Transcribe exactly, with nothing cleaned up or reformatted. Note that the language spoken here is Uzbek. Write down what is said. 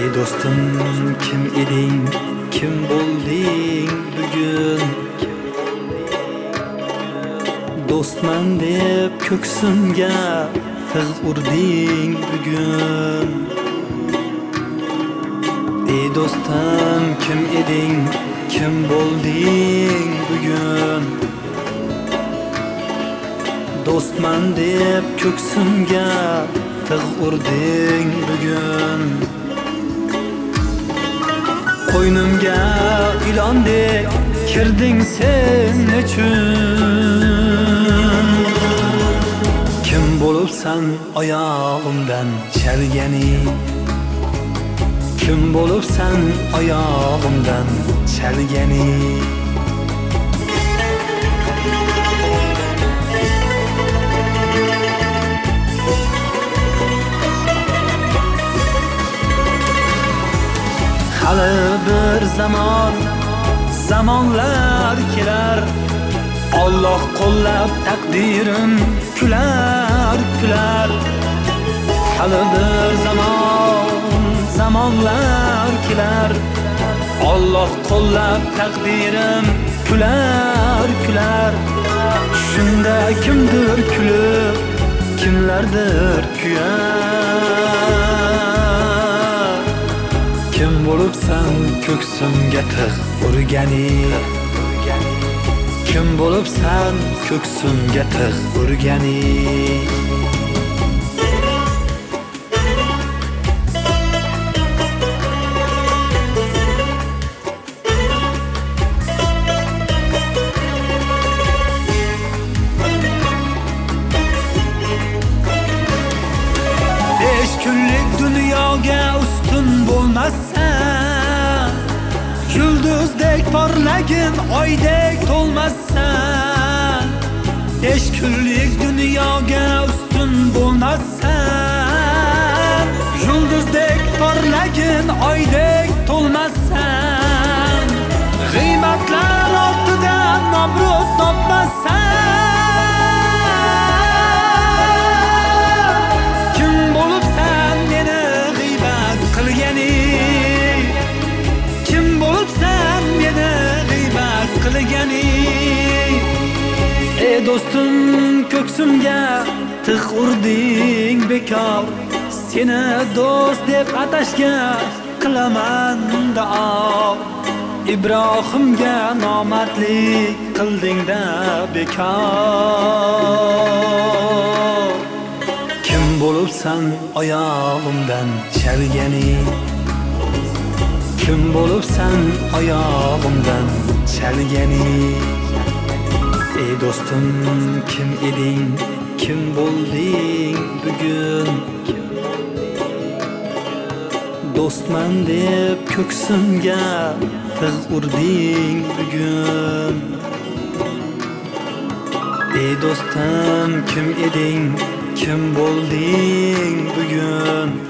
do'stim kim eding, kim bo'lding bugun? Do'stman deb ko'ksimga tig' urding bugun. Ey do'stim kim eding, kim bo'lding bugun? Do'stman deb ko'ksimga tig' urding bugun. Qo'ynimga ilondek kirding sen nechun? Kim bo'libsan oyog'imdan chalgani? Kim bo'libsan oyog'imdan chalgani? Hali bir zamon, zamonlar kelar. Alloh qo'llab taqdirim kular, kular. Hali bir zamon, zamonlar kelar. Alloh qo'llab taqdirim kular, kular. Shunda kimdir kulib, kimlardir kuyar. Kim bo'libsan ko'ksimga tig' urgani? Kim bo'libsan ko'ksimga tig' urgani? Besh kunlik dunyoga ustun bo'lmassan, yulduzdek porlagin oydek to'lmassan. Besh kunlik dunyoga ustun bo'lmassan, yulduzdek porlagin oydek to'lmassan. G'iybatlar ortidan nomrod topmassan. Kim bo'libsan meni g'iybat qilgani? Kim bo'libsan meni g'iybat qilgani? Ey do'stim ko'ksimga tig' urding bekor. Seni do'st deb atashga qilaman duo. Ibrohimga nomardlik qilding-da bekor. Kim bo'libsan oyog'imdan chalgani? Kim bo'libsan oyog'imdan chalgani? Ey do'stim kim eding, kim bo'lding bugun? Do'stman deb ko'ksimga tig' urding bugun. Ey do'stim kim eding, kim bo'lding bugun?